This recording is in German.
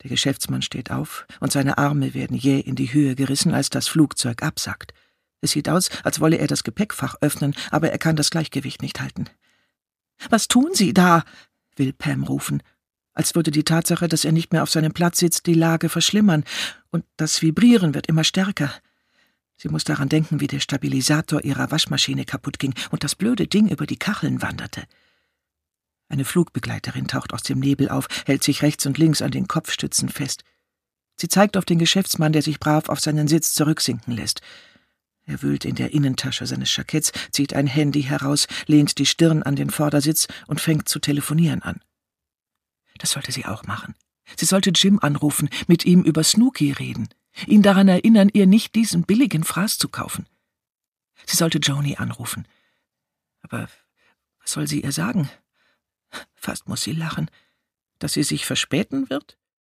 Der Geschäftsmann steht auf und seine Arme werden jäh in die Höhe gerissen, als das Flugzeug absackt. Es sieht aus, als wolle er das Gepäckfach öffnen, aber er kann das Gleichgewicht nicht halten. »Was tun Sie da?« will Pam rufen, als würde die Tatsache, dass er nicht mehr auf seinem Platz sitzt, die Lage verschlimmern, und das Vibrieren wird immer stärker. Sie muss daran denken, wie der Stabilisator ihrer Waschmaschine kaputt ging und das blöde Ding über die Kacheln wanderte. Eine Flugbegleiterin taucht aus dem Nebel auf, hält sich rechts und links an den Kopfstützen fest. Sie zeigt auf den Geschäftsmann, der sich brav auf seinen Sitz zurücksinken lässt. Er wühlt in der Innentasche seines Jacketts, zieht ein Handy heraus, lehnt die Stirn an den Vordersitz und fängt zu telefonieren an. Das sollte sie auch machen. Sie sollte Jim anrufen, mit ihm über Snooki reden, ihn daran erinnern, ihr nicht diesen billigen Fraß zu kaufen. Sie sollte Joni anrufen. Aber was soll sie ihr sagen? Fast muss sie lachen. Dass sie sich verspäten wird?